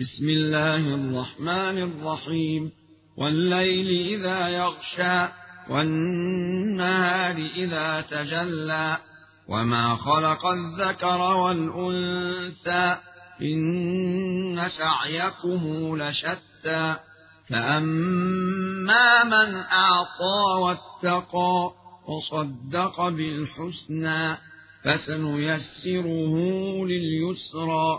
بسم الله الرحمن الرحيم. والليل إذا يغشى والنهار إذا تجلى وما خلق الذكر والأنثى إن سعيكم لشتى فأما من أعطى واتقى وصدق بالحسنى فسنيسره لليسرى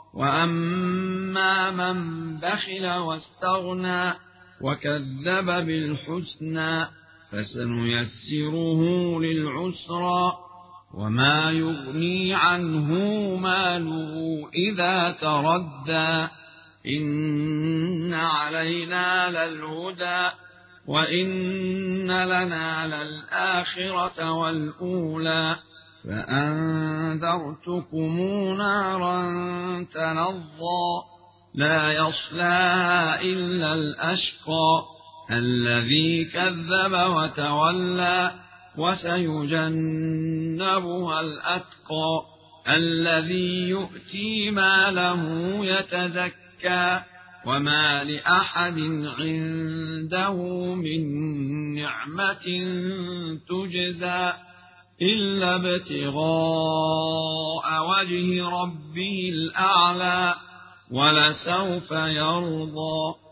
وأما من بخل واستغنى وكذب بالحسنى فسنيسره للعسرى وما يغني عنه ماله إذا تردى إن علينا للهدى وإن لنا للآخرة والأولى فأنذرتكم نارا تلظى لا يصلاها إلا الأشقى الذي كذب وتولى وسيجنبها الأتقى الذي يؤتي ماله يتزكى وما لأحد عنده من نعمة تجزى إلا ابتغاء وجه ربه الأعلى ولسوف يرضى.